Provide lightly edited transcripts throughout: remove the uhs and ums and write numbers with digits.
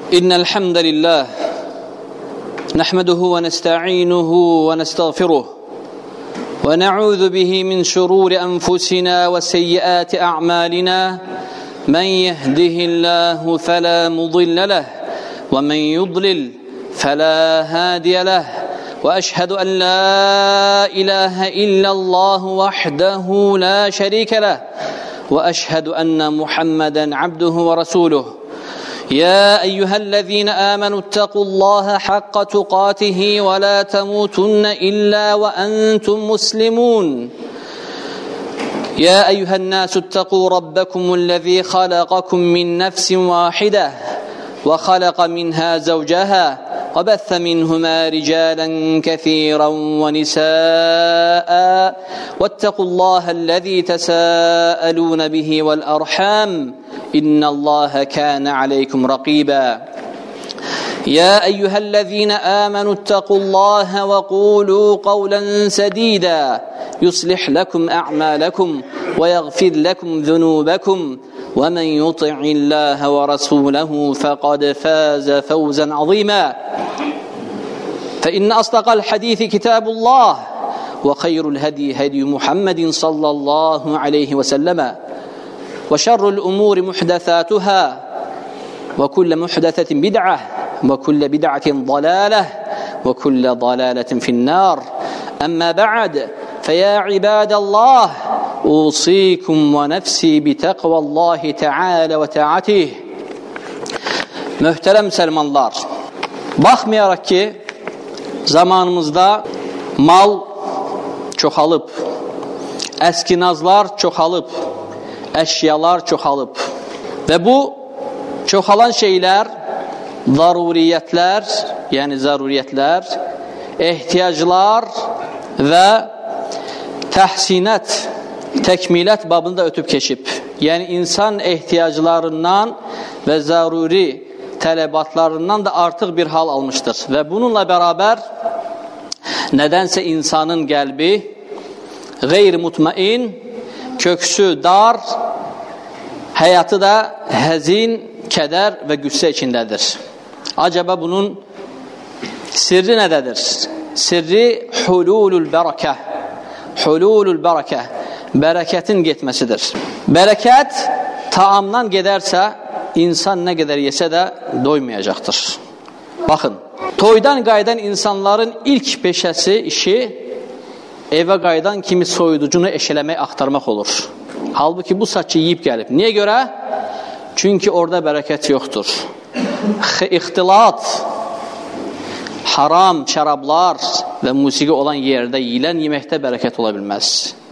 إن الحمد لله نحمده ونستعينه ونستغفره ونعوذ به من شرور أنفسنا وسيئات أعمالنا من يهده الله فلا مضل له ومن يضلل فلا هادي له وأشهد أن لا إله إلا الله وحده لا شريك له وأشهد أن محمدا عبده ورسوله يا أيها الذين آمنوا اتقوا الله حق تقاته ولا تموتن إلا وأنتم مسلمون يا أيها الناس اتقوا ربكم الذي خلقكم من نفس واحدة وخلق منها زوجها وبث منهما رجالا كثيرا ونساء واتقوا الله الذي تساءلون به والأرحام إن الله كان عليكم رقيبا يا أيها الذين آمنوا اتقوا الله وقولوا قولا سديدا يصلح لكم أعمالكم ويغفر لكم ذنوبكم ومن يطع الله ورسوله فقد فاز فوزا عظيما فإن أصدق الحديث كتاب الله وخير الهدي هدي محمد صلى الله عليه وسلم وشر الأمور محدثاتها وكل محدثة بدعة وكل بدعة ضلالة وكل ضلالة في النار أما بعد فيا عباد الله أوصيكم ونفسي بتقوى الله تعالى وتعاته. Möhtərəm Müslümanlar, baxmayaraq ki zamanımızda mal çoxalıb, əskinazlar çoxalıb, əşyalar çoxalıb və bu çoxalan şeylər zaruriyyətlər, ehtiyaclar və təhsinət, təkmilət babında ötüb keçib. Yəni insan ehtiyaclarından və zaruri tələbatlarından da artıq bir hal almışdır. Və bununla bərabər nədənsə insanın qəlbi qeyri-mutmain, köksü dar, həyatı da həzin, kədər və qüssə içindədir. Acaba bunun sirri nədədir? Sirri hululul bərakə. Hululul bərakə. Bərəkətin getməsidir. Bərəkət taamdan gedərsə, insan nə qədər yesə də doymayacaqdır. Baxın, toydan qayıdan insanların ilk peşəsi, işi evə qayıdan kimi soyuducunu eşələmək, axtarmaq olur. Halbuki bu saçı yiyib gəlib. Niyə görə? Çünki orada bərəkət yoxdur. İxtilat, haram, şərablar və musiqi olan yerdə yiyilən yeməkdə bərəkət ola bilməz.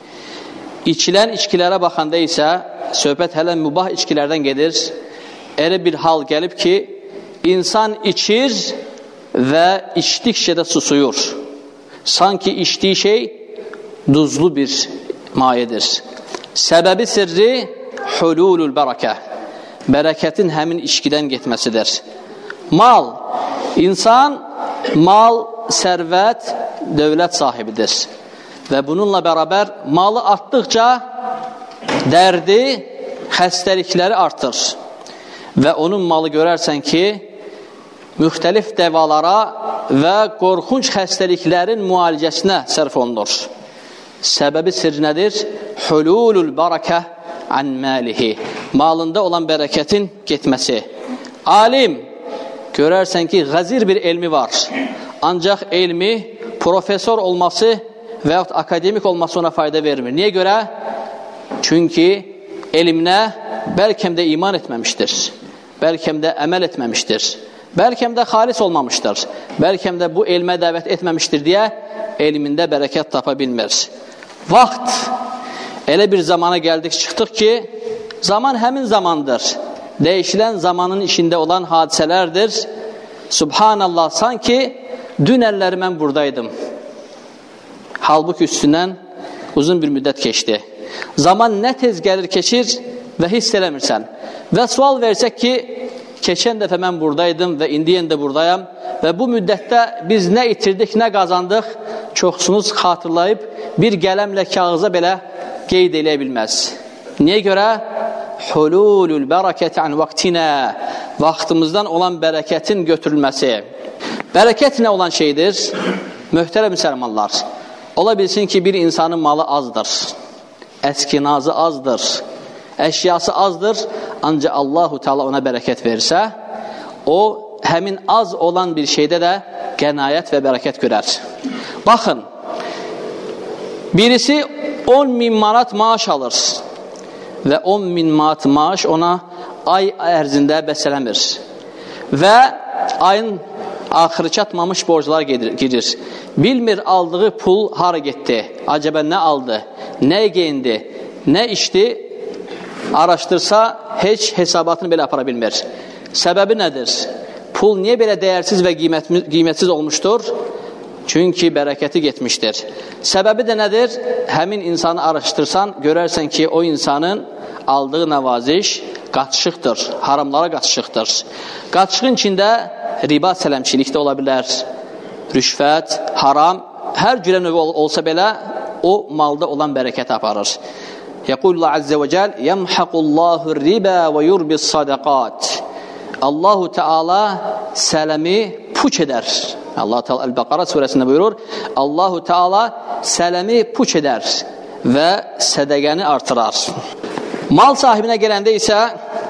İçilən içkilərə baxanda isə söhbət hələ mübah içkilərdən gedir. Elə bir hal gəlib ki, insan içir və içdikcə də susuyur. Sanki içdiyi şey duzlu bir mayedir. Səbəbi sirri hululul bərakə. Bərəkətin həmin içkidən getməsidir. Mal, insan mal, sərvət, dövlət sahibidir. Və bununla bərabər malı artdıqca dərdi, xəstəlikləri artır. Və onun malı görərsən ki, müxtəlif dəvalara və qorxunc xəstəliklərin müalicəsinə sərf olunur. Səbəbi sirri nədir? Hululul bərakə an məlihi. Malında olan bərəkətin getməsi. Alim, görərsən ki, ғəzir bir elmi var. Ancaq elmi, profesor olması və yaxud akademik olması ona fayda vermir. Niyə görə? Çünki elminə bəlkəm də iman etməmişdir. Bəlkəm də əməl etməmişdir. Bəlkəm də xalis olmamışdır. Bəlkəm də bu elmə dəvət etməmişdir deyə elmində bərəkət tapa bilmir. Vaxt elə bir zamana gəldik, çıxdıq ki, zaman həmin zamandır. Dəyişilən zamanın içində olan hadisələrdir. Subhanallah, sanki dün əlləri mən buradaydım. Halbuki üstündən uzun bir müddət keçdi. Zaman nə tez gəlir, keçir və hiss eləmirsən. Və sual versək ki, keçən dəfə mən buradaydım və indiyen də buradayam və bu müddətdə biz nə itirdik, nə qazandıq, çoxsunuz xatırlayıb bir qələmlə kağıza belə qeyd eləyə bilməz. Niyə görə? Hululul bərakəti an vaktina. vaxtımızdan olan bərəkətin götürülməsi. Bərəkət nə olan şeydir? Möhtərəm müsəlmanlar, ola bilsin ki, bir insanın malı azdır, əskinazı azdır, əşyası azdır, ancaq Allahu Teala ona bərəkət versə, o həmin az olan bir şeydə də qənaət və bərəkət görər. Baxın, birisi 10.000 manat maaş alır və 10.000 manat maaş ona ay ərzində bəsələmir və ayın axırı çatmamış borclar girir. Bilmir aldığı pul hara getdi, acaba nə aldı, nə geyindi, nə içdi, araşdırsa heç hesabatını belə apara bilmir. Səbəbi nədir? Pul niyə belə dəyərsiz və qiymətsiz olmuşdur? Çünki bərəkəti getmişdir. Səbəbi də nədir? Həmin insanı araşdırsan, görərsən ki, o insanın aldığı nəvaziş qaçışıqdır, haramlara qaçışıqdır. Qaçışığın içində riba sələmçilik də ola bilər, rüşvət, haram, hər cürə növü olsa belə, o malda olan bərəkət aparır. Yəqulullah Azze və Cəl, yəmhəqullahu ribə və yurbis sadaqat. Allahu Teala sələmi puç edər. Allah Teala Əl-Bəqara surəsində buyurur, Allahu Teala sələmi puç edər və sədəqəni artırar. Mal sahibinə gələndə isə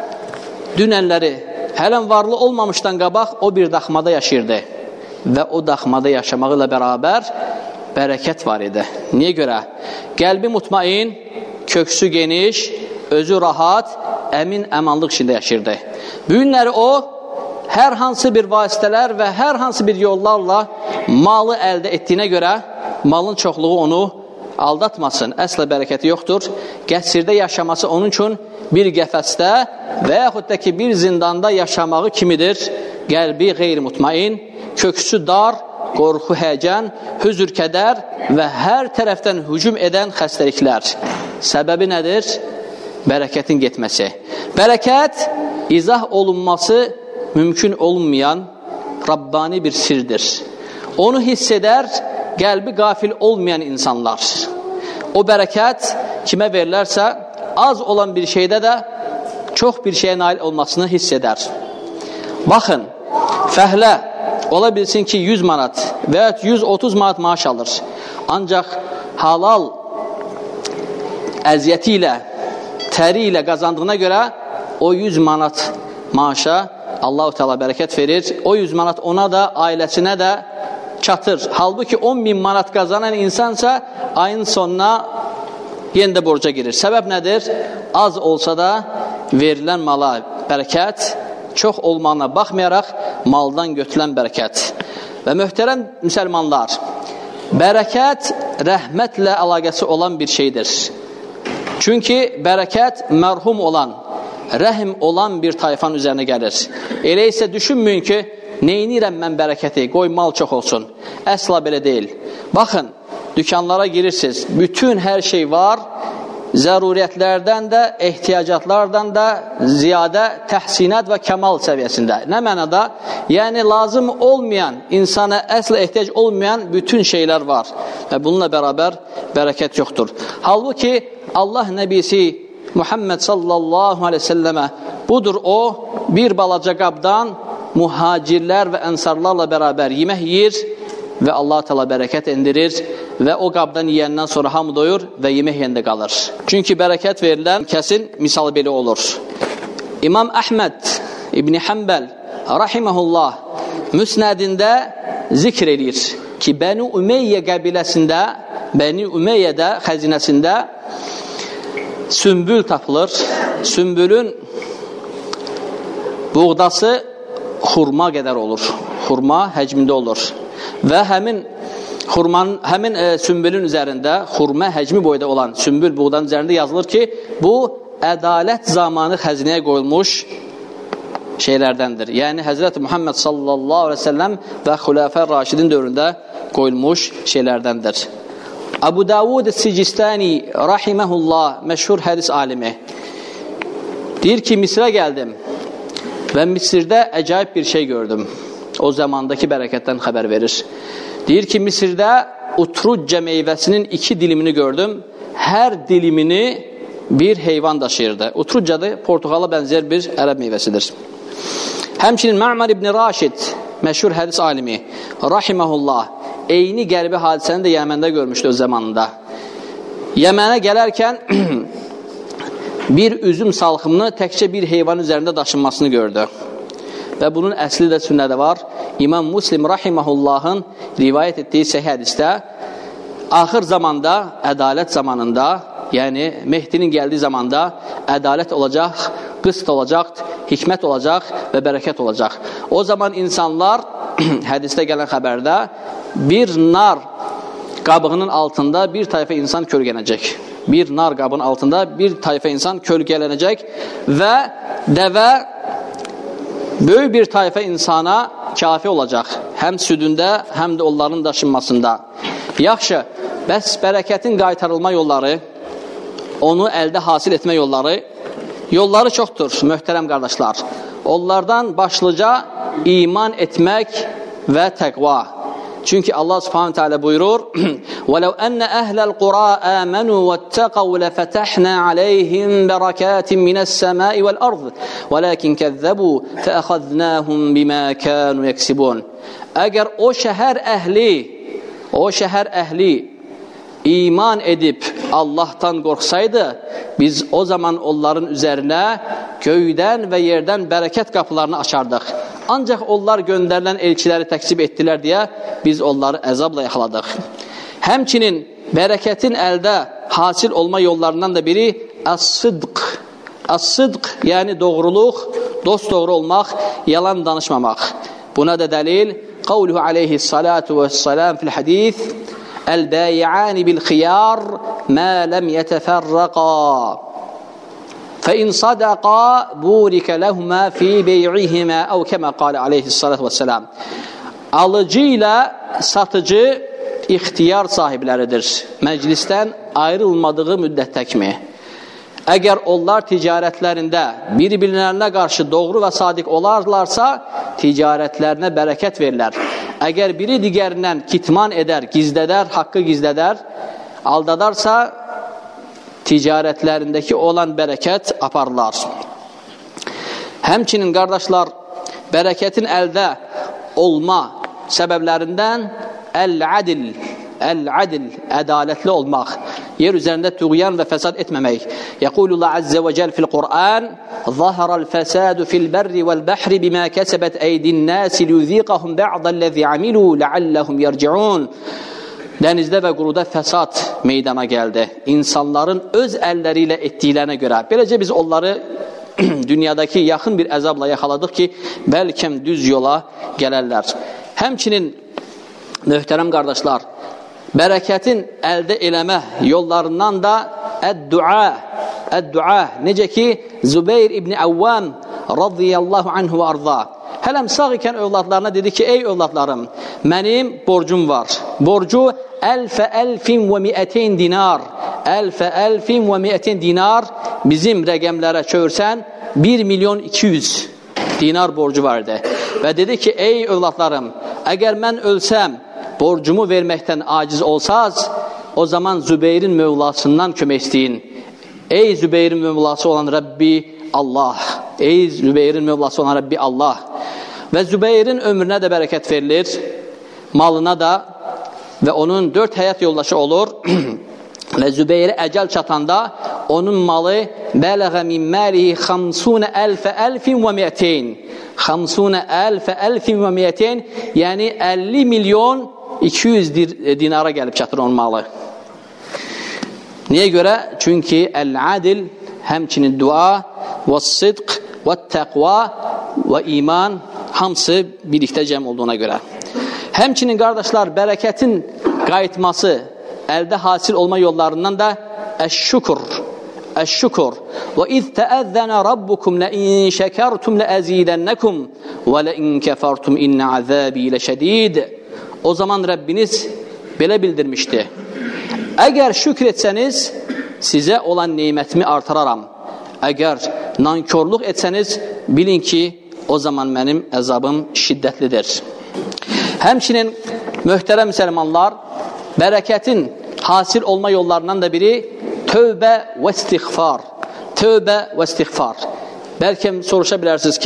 dünənləri hələn varlı olmamışdan qabaq o bir daxmada yaşayırdı və o daxmada yaşamağı ilə bərabər bərəkət var idi. Niyə görə? Qəlbi mutmain, köksü geniş, özü rahat, əmin, əmanlıq içində yaşayırdı. Bu günləri o, hər hansı bir vasitələr və hər hansı bir yollarla malı əldə etdiyinə görə malın çoxluğu onu aldatmasın. Əslə bərəkəti yoxdur. Qəsrdə yaşaması onun üçün bir qəfəsdə və yaxud da ki, bir zindanda yaşamağı kimidir. Qəlbi qeyri-mutmain, köksü dar, qorxu, həyəcan, hüzür, kədər və hər tərəfdən hücum edən xəstəliklər. Səbəbi nədir? Bərəkətin getməsi. Bərəkət, izah olunması mümkün olmayan Rabbani bir sirdir. Onu hiss edər, qəlbi qafil olmayan insanlar. O bərəkət kimə verilərsə, az olan bir şeydə də çox bir şeyə nail olmasını hiss edər. Baxın, fəhlə ola bilsin ki 100 manat və 130 manat maaş alır. Ancaq halal əziyyəti ilə, təri ilə qazandığına görə o 100 manat maaşa Allah-u Teala bərəkət verir. O 100 manat ona da, ailəsinə də çatır. Halbuki 10.000 manat qazanan insansa ayın sonuna yenə də borca girir. Səbəb nədir? Az olsa da verilən mala bərəkət, çox olmağına baxmayaraq maldan götürülən bərəkət. Və möhtərəm müsəlmanlar, bərəkət rəhmətlə əlaqəsi olan bir şeydir. Çünki bərəkət mərhum olan, rəhim olan bir tayfanın üzərinə gəlir. Elə isə düşünməyin ki, neynirəm mən bərəkəti, qoy mal çox olsun. Əsla belə deyil. Baxın, dükanlara girirsiniz, bütün hər şey var, zəruriyyətlərdən də, ehtiyacatlardan da ziyadə təhsinat və kəmal səviyyəsində. Nə mənada? Yəni, lazım olmayan, insana əslə ehtiyac olmayan bütün şeylər var. Və bununla bərabər bərəkət yoxdur. Halbuki, Allah nəbisi Muhammed sallallahu aleyhi ve sellemə budur o, bir balaca qabdan muhacirlər və ənsarlarla bərabər yemək yiyir və Allah Teala bərəkət endirir və o qabdan yiyəndən sonra hamı doyur və yemək yiyəndə qalır. Çünki bərəkət verilən kəsin misalı belə olur. İmam Əhməd İbn Həmbəl rahiməhullah müsnədində zikr edir ki, Bəni Ümeyyə qəbiləsində, Bəni Ümeyyədə xəzinəsində sümbül tapılır. Sümbülün buğdası xurma qədər olur. Xurma həcmində olur. Və həmin sümbülün üzərində, xurma həcmi boyda olan sümbül buğdanın üzərində yazılır ki, bu ədalət zamanı xəzinəyə qoyulmuş şeylərdəndir. Yəni Həzrəti Muhammed sallallahu aleyhi ve sellem və Xulafə Raşidin dövründə qoyulmuş şeylərdəndir. Abu Davud Sicistani rahiməhullah, məşhur hədis alimi, deyir ki, Misrə gəldim və Misirdə əcaib bir şey gördüm. O zamandakı bərəkətdən xəbər verir. Deyir ki, Misirdə utrucca meyvəsinin 2 dilimini gördüm. Hər dilimini bir heyvan daşıyırdı. Utruccadır, portuqala bənzər bir ərəb meyvəsidir. Həmçinin Ma'mar ibn Raşid, məşhur hədis alimi, rahiməhullah, eyni qəribə hadisəni də Yəməndə görmüşdü öz zamanında. Yəmənə gələrkən bir üzüm salxımını təkcə bir heyvan üzərində daşınmasını gördü. Və bunun əsli də sünnədə var. İmam Muslim rahiməhullahın rivayət etdiyi səhih hədisdə axır zamanda, ədalət zamanında, yəni Mehdinin gəldiyi zamanda ədalət olacaq, qist olacaq, hikmət olacaq və bərəkət olacaq. O zaman insanlar, hədisdə gələn xəbərdə, bir nar qabığının altında bir tayfa insan kölgələnəcək. Bir nar qabının altında bir tayfa insan kölgələnəcək və dəvə böyük bir tayfa insana kafi olacaq. Həm südündə, həm də onların daşınmasında. Yaxşı, bəs bərəkətin qaytarılma yolları, onu əldə hasil etmə yolları çoxdur, möhtərəm qardaşlar. Onlardan başlıca iman etmək və təqva. Çünki Allah Subhanahu Teala buyurur: "Vəlau enne ehlel qura amanu vettaqav lefetahna aleyhim berakatin mine's-semai vel-ard, velakin kezzebu fe'akhadnahum bima kanu yeksibun." Əgər o şəhər əhli iman edib Allah'tan qorxsaydı, biz o zaman onların üzərinə göydən və yerdən bərəkət qapılarını açardıq. Ancaq onlar göndərilən elçiləri təksib etdilər deyə biz onları əzabla yaxaladıq. Həmçinin bərəkətin əldə hasil olma yollarından da biri as-sidq. As-sidq, yəni doğruluq, dost doğru olmaq, yalan danışmamaq. Buna da dəlil qavluhu aleyhissalatu vesselam fil hadis: "El-bâyi'âni bil-khiyâr mâ lem yeteferraqâ. فَاِنْ صَدَقَا بُورِكَ لَهُمَا فِي بَيْعِهِمَا اَوْ كَمَا قَالَ aleyhissalatu vesselam." Alıcı ilə satıcı ixtiyar sahibləridir. Məclisdən ayrılmadığı müddətdəkmi? Əgər onlar ticarətlərində bir-birlərinə qarşı doğru və sadiq olarlarsa, ticarətlərinə bərəkət verirlər. Əgər biri digərindən kitman edər, gizlədər, haqqı gizlədər, aldadarsa, ticarətlərindəki olan bərəkət aparlar. Həmçinin qardaşlar, bərəkətin əldə olma səbəblərindən əl-adil, ədalətli olmaq, yer üzərində tuğyan və fəsad etməmək. Yəqulullah Azze və Cəl fil-Qur'an: "Zahərəl fəsadu fil-bərri vəl-bəhri bimə kəsəbət əydin-nəsi liyuziqahum ba'dəl-ləzi amilu ləalləhum yerciun." Dənizdə və quruda fəsad meydana gəldi. İnsanların öz əlləri ilə etdiklərinə görə. Beləcə biz onları dünyadakı yaxın bir əzabla yaxaladıq ki, bəlkə düz yola gələrlər. Həmçinin, möhtərəm qardaşlar, bərəkətin əldə eləmə yollarından da əd-dua. Necə ki, Zübeyir ibn Avvam radiyallahu anhu və arda. Hələm sağ ikən övladlarına dedi ki, ey övladlarım, mənim borcum var. Borcu 1000 dinar. 1000 dinar bizim rəqəmlərə çövürsən 1.200.000 dinar borcu vardı. Və dedi ki, ey övladlarım, əgər mən ölsəm, borcumu verməkdən aciz olsaz, o zaman Zübeyrin mövlasından kömək istəyin. Ey Zübeyrin mövlası olan Rəbbi Allah. Ey Zübeyrin mövlası olan Rəbbi Allah. Və Zübeyrin ömrünə də bərəkət verilir, malına da, və onun 4 həyat yoldaşı olur. Və Zübeyri əcəl çatanda onun malı bələğə min məlihi 50.200, yəni 50.200.000 dinara gəlib çatır onun malı. Niyə görə? Çünki əl-adil, həmçinin dua və sidq və təqva və iman hamısı birlikdə cəm olduğuna görə. Həmçinin qardaşlar, bərəkətin qayıtması, əldə hasil olma yollarından da əş-şükür. Və iz təəzzənə rabbukum ləin şəkərtum ləəzidənəkum və ləin kəfərtum innə əzəbi ləşədid. O zaman Rəbbiniz belə bildirmişdi: əgər şükür etsəniz, sizə olan neymətimi artıraram. Əgər nankörlük etsəniz, bilin ki, o zaman mənim əzabım şiddətlidir. Həmçinin, möhtərəm müsəlmanlar, bərəkətin hasil olma yollarından da biri tövbə və istiğfar. Tövbə və istiğfar. Bəlkə soruşa bilərsiniz ki,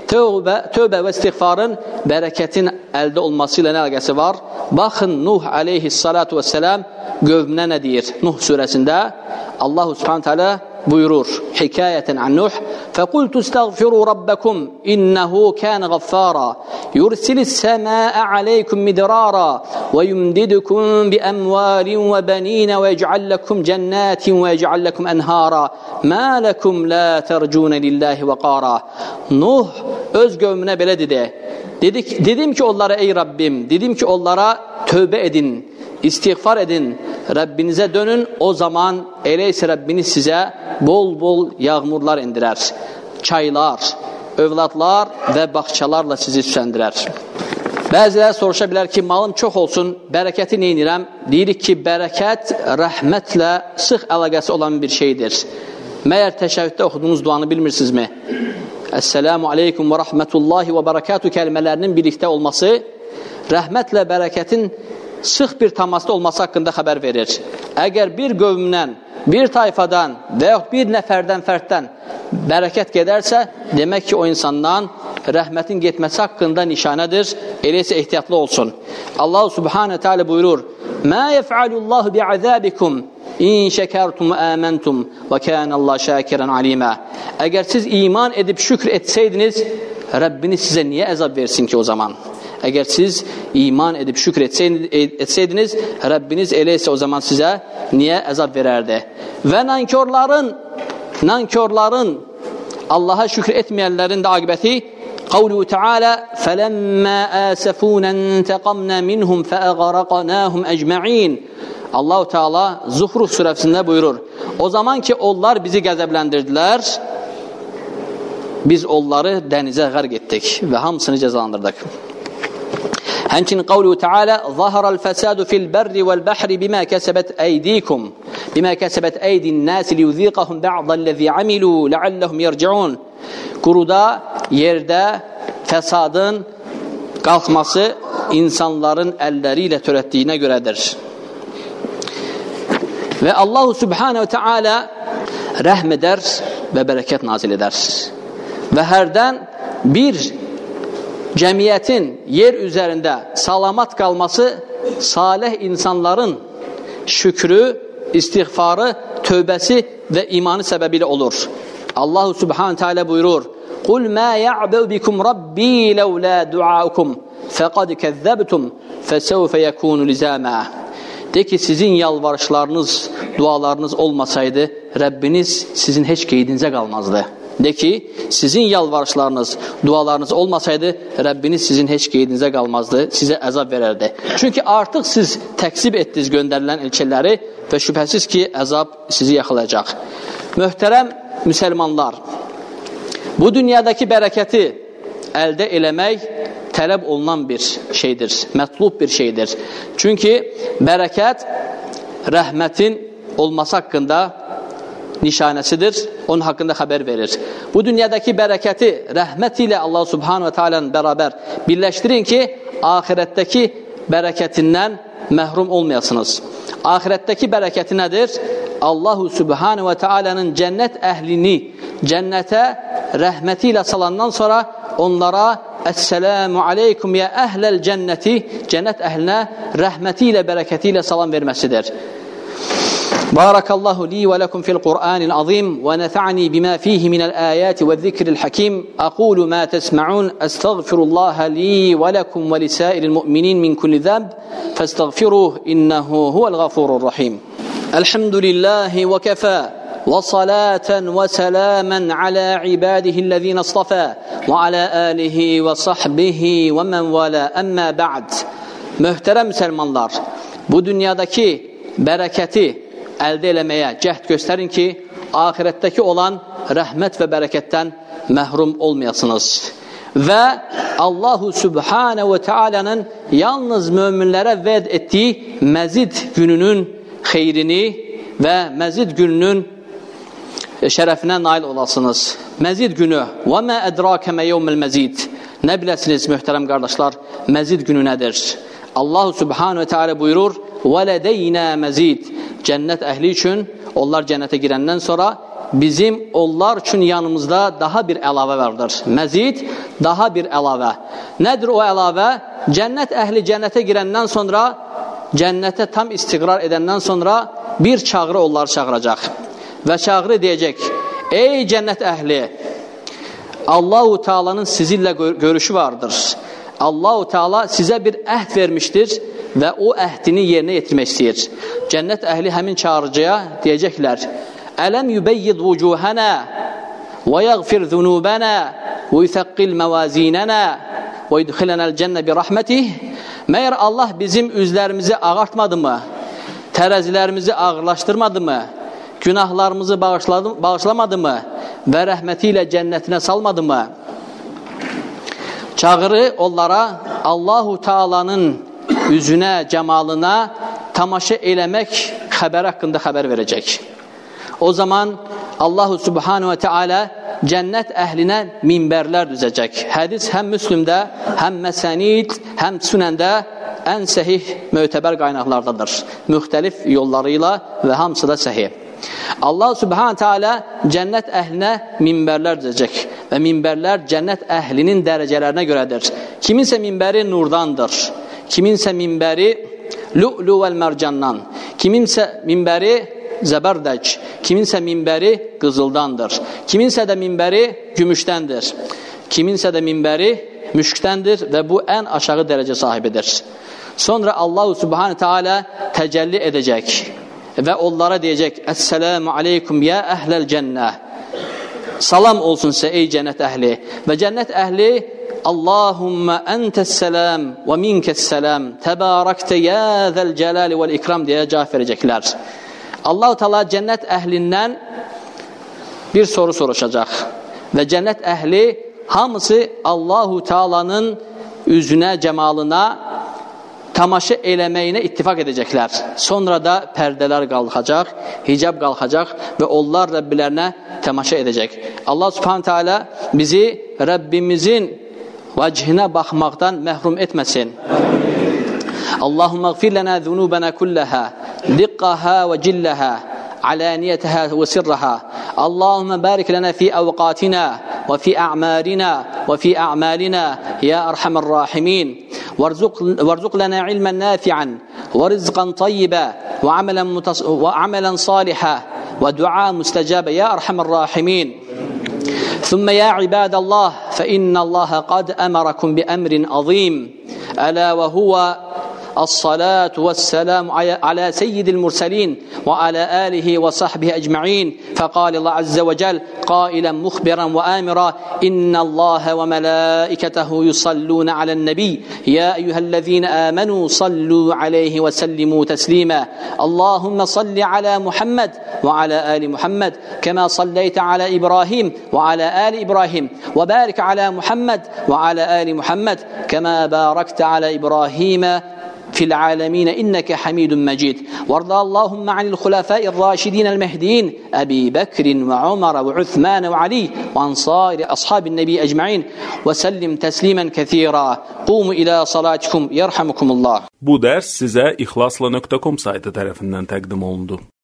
tövbə və istiğfarın bərəkətin əldə olması ilə nə əlaqəsi var? Baxın, Nuh aleyhissalatu vesselam qövmünə nə deyir? Nuh surəsində Allah subhanahu teala buyurur, hikayeten an Nuh, فَقُلْتُ اسْتَغْفِرُوا رَبَّكُمْ إِنَّهُ كَانَ غَفَّارًا يُرْسِلِ السَّمَاءَ عَلَيْكُمْ مِدْرَارًا وَيُمْدِدْكُمْ بِأَمْوَالٍ وَبَنِينَ وَيَجْعَلْ لَكُمْ جَنَّاتٍ وَيَجْعَلْ لَكُمْ أَنْهَارًا مَا لَكُمْ لَا تَرْجُونَ لِلَّهِ وَقَارًا. Nuh öz qövmünə belə dedi. Dedim ki onlara, ey Rabbim, dedim ki onlara tövbə edin, istiğfar edin, Rabbinizə dönün, o zaman elə isə Rabbiniz sizə bol-bol yağmurlar indirər, çaylar, övladlar və bağçalarla sizi süsləndirər. Bəziləri soruşa bilər ki, malım çox olsun, bərəkəti neynirəm? Deyirik ki, bərəkət rəhmətlə sıx əlaqəsi olan bir şeydir. Məyər təşəhhüddə oxuduğunuz duanı bilmirsinizmi? Əssəlamu aleykum və rəhmətullahi və bərəkatuhu kəlmələrinin birlikdə olması, rəhmətlə bərəkətin sıx bir təmasda olması haqqında xəbər verir. Əgər bir qövmdən, bir tayfadan və yaxud bir nəfərdən, fərddən bərəkət gedərsə, demək ki, o insandan rəhmətin getməsi haqqında nişanədir. Elə isə ehtiyatlı olsun. Allah subhanahu teala buyurur, مَا يَفْعَلُ اللّٰهُ بِعَذَابِكُمْ İn şəkərtum əməntum və kənəllah şəkirən alimə. Əgər siz iman edib şükr etsəydiniz, Rəbbiniz sizə niyə əzab versin ki o zaman? Əgər siz iman edib şükr etsəydiniz, Rəbbiniz elə isə o zaman sizə niyə əzab verərdi? Və nankörların, Allaha şükr etməyənlərin də aqibəti, Qavluhu Teala, فَلَمَّا آسَفُونَ انْتَقَمْنَا مِنْهُمْ فَأَغَرَقَنَاهُمْ أَجْمَعِينَ. Allah-u Teala Zuhruf surəsində buyurur, o zaman ki onlar bizi qəzəbləndirdilər, biz onları dənizə qərq etdik və hamısını cəzalandırdıq. Həmçinin qavluhu Teala, ظَهَرَ الْفَسَادُ فِي الْبَرِّ وَالْبَحْرِ بِمَا كَسَبَتْ أَيْدِيكُمْ بِمَا كَسَبَتْ أَيْدِي النَّاسِ لِيُذِيقَهُمْ بَعْضَ الَّذِي عَمِلُوا لَعَلَّهُمْ يَرْجِعُونَ. Quruda, yerdə fəsadın qalxması insanların əlləri ilə törətdiyinə görədir. Və Allah subhanehu teala rəhm edər və bərəkət nazil edər. Və hərdən bir cəmiyyətin yer üzərində salamat qalması salih insanların şükrü, istiğfarı, tövbəsi və imanı səbəbilə olur. Allah subhanehu teala buyurur, قُلْ مَا يَعْبَوْ بِكُمْ رَبِّي لَوْلَا دُعَاءُكُمْ فَقَدْ كَذَّبْتُمْ فَسَوْفَ يَكُونُ لِزَامًا. De ki sizin yalvarışlarınız, dualarınız olmasaydı, Rəbbiniz sizin heç qeydinizə qalmazdı. De ki, sizin yalvarışlarınız, dualarınız olmasaydı, Rəbbiniz sizin heç qeydinizə qalmazdı, sizə əzab verərdi. Çünki artıq siz təksib etdiniz göndərilən elçiləri və şübhəsiz ki, əzab sizi yaxalayacaq. Möhtərəm müsəlmanlar, bu dünyadakı bərəkəti əldə eləmək tələb olunan bir şeydir, mətlub bir şeydir. Çünki bərəkət rəhmətin olması haqqında nişanəsidir, onun haqqında xəbər verir. Bu dünyadakı bərəkəti rəhmət ilə Allah subhanahu wa ta'alanın bərabər birləşdirin ki, ahirətdəki bərəkətindən məhrum olmayasınız. Ahirətdəki bərəkəti nədir? Allahu subhanahu wa ta'alanın cənnət əhlini cənnətə rəhməti ilə salandan sonra onlara Əssəlamu aleykum ya əhləl cənnəti, cənnət əhlinə rəhməti ilə, bərəkəti ilə salam verməsidir. Barakallahu li və ləkum fil Qur'anil azim və nəfa'ni bima fihi minəl əyəti və zikril hakim. Aqulu ma təsma'un, əstəğfirullaha li və ləkum və lisairil mu'minin min kulli zəmb, fəstəğfiruh, innəhu huvəl ğafurur rahim. Elhamdülillahi və kəfə. وصلاة وسلاما على عباده الذين اصطفى وعلى آله وصحبه ومن والاه أما بعد. Möhtərəm müsəlmanlar, bu dünyadakı bərəkəti əldə eləməyə cəhd göstərin ki, ahirətdəki olan rəhmət və bərəkətdən məhrum olmayasınız. Və Allahu Subhanahu ve Teala'nın yalnız möminlərə vəd etdiyi məzid gününün xeyrini və məzid gününün şərəfinə nail olasınız. Məzid günü. Və mə ədrakə mə yevməl məzid. Nə biləsiniz, möhtərəm qardaşlar, məzid günü nədir? Allah subhanahu wa ta'ala buyurur, və lədəynə məzid. Cənnət əhli üçün, onlar cənnətə girəndən sonra bizim onlar üçün yanımızda daha bir əlavə vardır. Məzid, daha bir əlavə. Nədir o əlavə? Cənnət əhli cənnətə girəndən sonra, cənnətə tam istiqrar edəndən sonra bir çağrı onları çağıracaq. Və çağrı deyəcək: ey cənnət əhli, Allah-u Teala'nın sizinlə görüşü vardır. Allah-u Teala sizə bir əhd vermişdir və o əhdini yerinə yetirmək istəyir. Cənnət əhli həmin çağırıcıya deyəcəklər: ələm yubeyyid vucuhana və yəğfir zunubana və yuthaqqil məvazinana və yudxilənəl cənnə bi rahmetih. Məyər Allah bizim üzlərimizi ağartmadı mı? Tərəzilərimizi ağırlaşdırmadı mı? Günahlarımızı bağışlamadı mı? Və rəhməti ilə cənnətinə salmadı mı? Çağırı onlara Allah-u Teala'nın üzünə, cəmalına tamaşa eləmək xəbər haqqında xəbər verəcək. O zaman Allah Subhanahu ve Teala cənnət əhlinə minbərlər düzəcək. Hədis həm Müslümdə, həm Məsənid, həm Sünəndə ən səhih, mötəbər qaynaqlardadır. Müxtəlif yolları ilə və hamısı da səhih. Allah Subhanahu Teala cənnət əhlinə minbərlər düzəcək və minbərlər cənnət əhlinin dərəcələrinə görədir. Kiminsə minbəri nurdandır, kiminsə minbəri lu'lu vəl mərcandan, kiminsə minbəri zəbərdək, kiminsə minbəri qızıldandır, kiminsə də minbəri gümüşdəndir, kiminsə də minbəri müşkdəndir və bu ən aşağı dərəcə sahibidir. Sonra Allah Subhanahu Teala təcəlli edəcək və onlara deyəcək: Əssəlamu aleykum ya əhləl cənnə. Salam olsun sizə ey cənnət əhli. Və cənnət əhli: Allahumma entəs-səlam və minkəs-səlam. Təbarəkte ya zəl cəlali vəl ikram deyə cavab verəcəklər. Allah-u Teala cənnət əhlindən bir soru soruşacaq və cənnət əhli hamısı Allah-u Teala'nın üzünə, cəmalına tamaşa eləməyinə ittifaq edəcəklər. Sonra da pərdələr qalxacaq, hicab qalxacaq və onlar Rəbbilərinə tamaşa edəcək. Allah Subhanahu Teala bizi Rəbbimizin vəchinə baxmaqdan məhrum etməsin. Allahumma gfir lana zunubana kullaha, diqqaha və cillaha, alaniyataha və sirraha. Allahumma barik lana fi awqatina və fi a'malina və fi a'malina ya arhamar rahimin. وارزق لنا علما نافعا ورزقا طيبا وعملا صالحا ودعاء مستجابا يا أرحم الراحمين. ثم يا عباد الله فإن الله قد أمركم بأمر عظيم ألا وهو الصلاة والسلام على سيد المرسلين وعلى آله وصحبه أجمعين. فقال الله عز وجل قائلا مخبرا وآمرا: إن الله وملائكته يصلون على النبي يا أيها الذين آمنوا صلوا عليه وسلموا تسليما. اللهم صل على محمد وعلى آل محمد كما صليت على إبراهيم وعلى آل إبراهيم وبارك على محمد وعلى آل محمد كما باركت على إبراهيم في العالمين إنك حميد مجيد. وارض اللهم عن الخلفاء الراشدين المهديين أبي بكر وعمر وعثمان وعلي وعن صائر أصحاب النبي أجمعين وسلم تسليما كثيرا. قوموا إلى صلاتكم يرحمكم الله. Bu dərs sizə ixlasla.com saytı tərəfindən təqdim olundu.